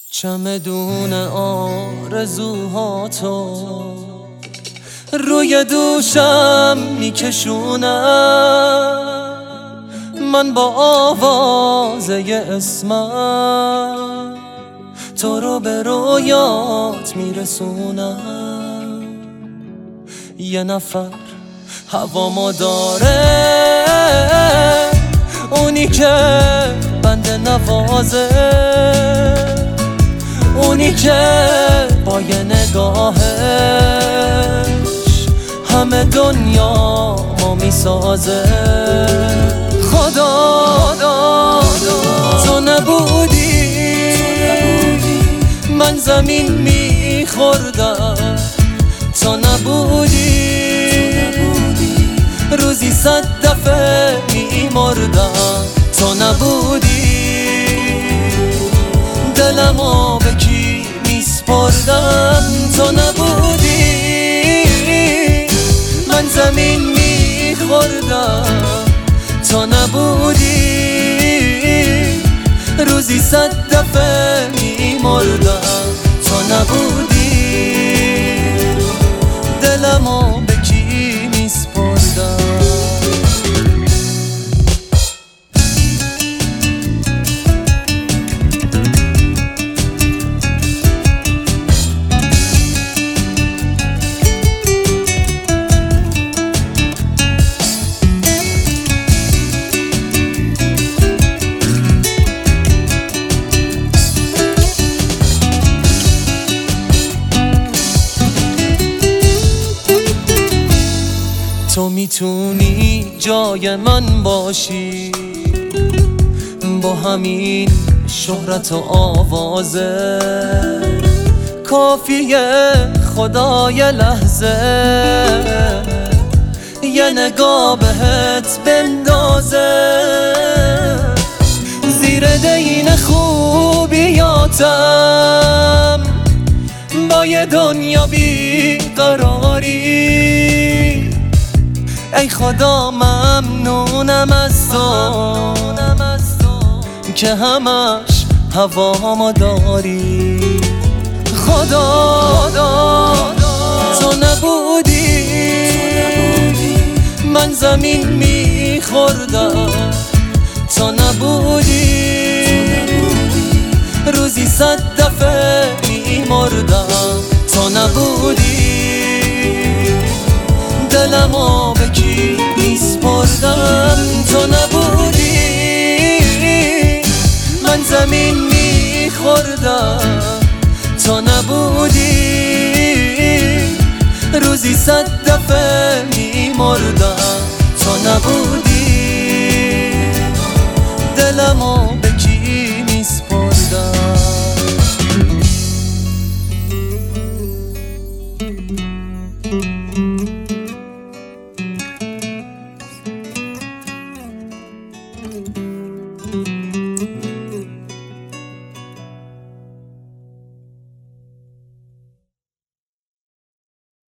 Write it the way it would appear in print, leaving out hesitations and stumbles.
چمدون آرزوهاتو روی دوشم میکشونم، من با آوازه اسمم تو رو به رویات میرسونم. یه نفر هوامو داره، اونی که بنده نوازه، اونی که با یه نگاهش همه دنیا ما میسازه. خدا تو نبودی من زمین میخوردم، تو نبودی روزی 100 دفعه میمردم، تو نبودی دلمو به کی میسپردم، تو نبودی من زمین میخوردم، تو نبودی روزی 100 دفعه میمردم، تو نبودی دلمو به کی میسپردم. تو میتونی جای من باشی با همین شهرت و آوازه، کافیه خدای لحظه یه نگاه بهت بندازه، زیر دین خوبیاتم با یه دنیا بیقراری. ای خدا ممنونم از تو که همش هوامو داری. خدا تو نبودی من زمین میخوردم، تو نبودی روزی 100 دفعه میمردم، تو نبودی دلمو به کی میسپردم، تو نبودی من زمین میخوردم، تو نبودی روزی 100 دفعه میمردم، تو نبودی دلمو به کی میسپردم.